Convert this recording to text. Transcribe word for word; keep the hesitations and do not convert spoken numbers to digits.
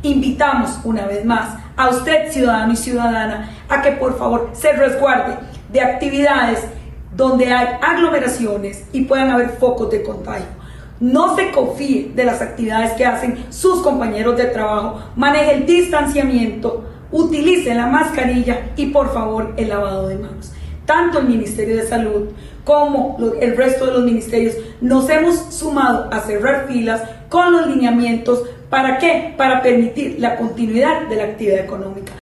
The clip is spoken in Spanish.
invitamos una vez más a usted, ciudadano y ciudadana, a que por favor se resguarde de actividades donde hay aglomeraciones y puedan haber focos de contagio. No se confíe de las actividades que hacen sus compañeros de trabajo, maneje el distanciamiento, utilice la mascarilla y por favor el lavado de manos. Tanto el Ministerio de Salud como el resto de los ministerios nos hemos sumado a cerrar filas con los lineamientos. ¿Para qué? Para permitir la continuidad de la actividad económica.